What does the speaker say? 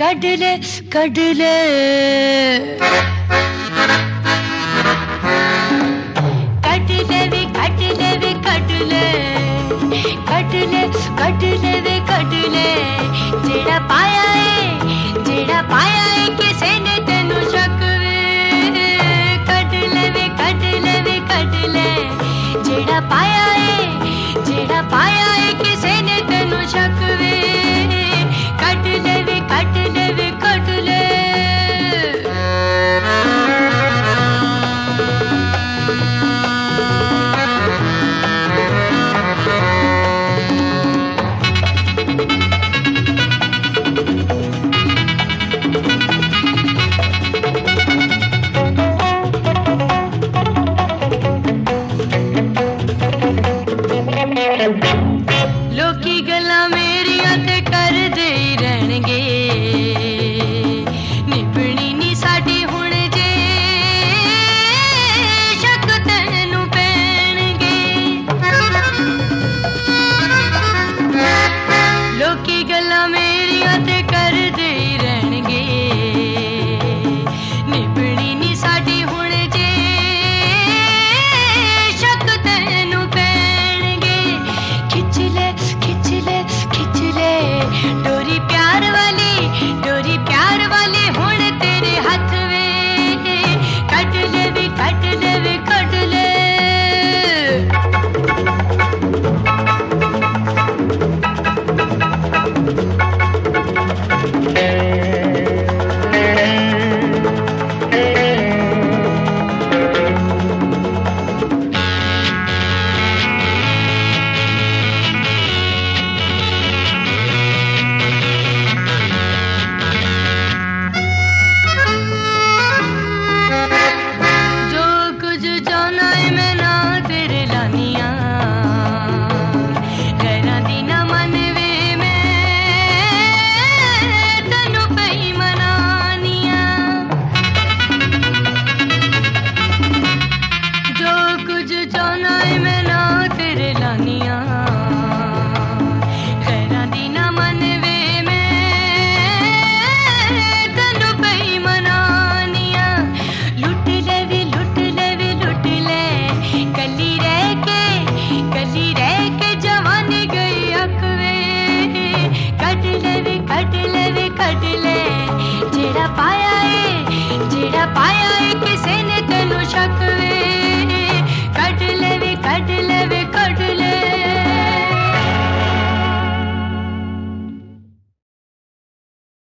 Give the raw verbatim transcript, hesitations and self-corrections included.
कढ ले कढ ले कढ ले वे कढ ले वे कढ ले कढ ले कढ ले वे कढ ले जेड़ा पाया है जेड़ा पाया है किसे ने तेनू शक वे कढ ले वे कढ ले वे कढ ले जेड़ा पाया है जेड़ा पाया है किसे ने तेनू शक वे कढ ले वे कढ ले वे कढ ले लोकी गल्ला मेरिया ते कर दे रहणगे निभणी नी साडी हुण जे शक तैनू पैणगे लोकी गल्ला मेरिया ते कर दे रहणगे निभणी नी साडी हुण जे शक तैनू पैणगे खिच ले खिच ले खिच ले डोरी प्यार वाली डोरी प्यार वाली हुण तेरे हाथ वे कढ ले वे कढ ले वे कढ ले कढ ले जेड़ा पाया है जेड़ा पाया है किसे ने तेनू शक वे कढ ले वे कढ ले वे